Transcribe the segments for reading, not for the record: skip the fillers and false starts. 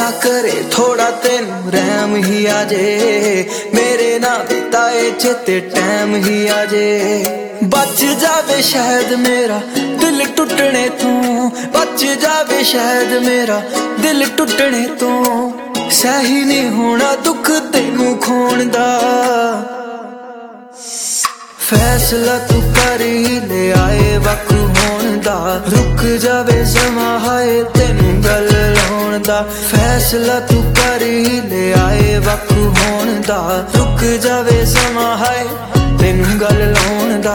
फैसला करे थोड़ा तेन रहम ही आजे, मेरे ना बिताए चेते टैम ही आजे। बच जावे शायद मेरा दिल टुटने तू, बच जावे शायद मेरा दिल टुटने तू। सही नहीं होना दुख तेनू खोण दा, फैसला तू कर ही ले आए वक्त होण दा। रुक जावे समा हाए तेनू गल लाउण दा, फैसला तू कर ही ले आए वक्त होण दा। रुक जावे समा हाए तेनू गल लाउण दा।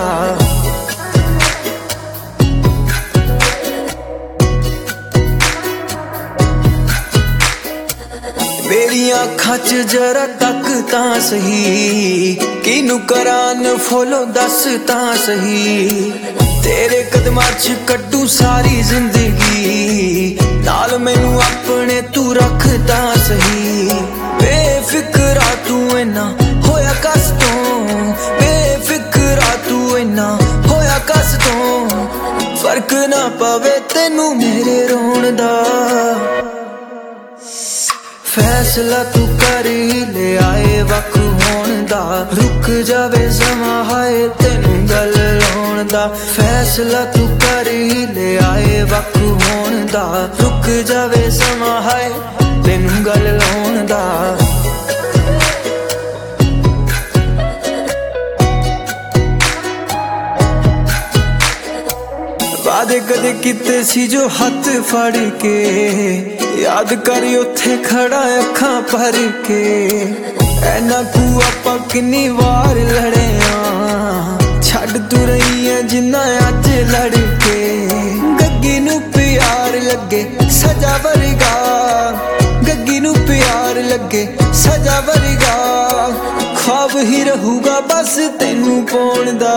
मेरिया अखां च जरा तक तां सही, किनू करान फॉलो दस तां सही। तेरे कदमां च कड्डू सारी जिंदगी, नाल मैनू अपने तू रख तां सही। बेफिक्रा तू इन्ना होया कस तों, बेफिक्रा तू इन्ना होया कस तों। फर्क ना पवे तेनू मेरे रोण दा, फैसला तू कर ही ले आए वक्त होण दा। रुक जावे समा हाए तेनू गल लाउण दा, फैसला तू कर ही ले आए वक्त होण दा। रुक जावे समा हाए तेनू गल लाउण दा। वादे कदे किते सी जो हाथ फड़ के, याद करी उथे खड़ा अखां भर के। ऐना कू आपां किन्नी वार लड़े आ, छड़ तू रही है जिन्ना अज लड़ के। गग्गी नू प्यार लगे सजा वर्गा, गग्गी नू प्यार लगे सजा वर्गा। ख्वाब ही रहूगा बस तेनू पाउण दा,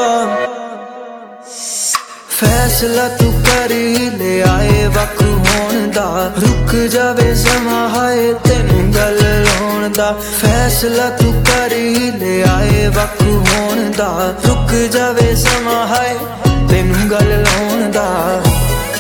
फैसला तू कर ही ले आए वक्त होण दा। रुक जावे समा हाए तेनू गल लाउण दा, फैसला तू कर ही ले आए वक्त होण दा। रुक जावे समा हाए तेनू गल लाउण दा।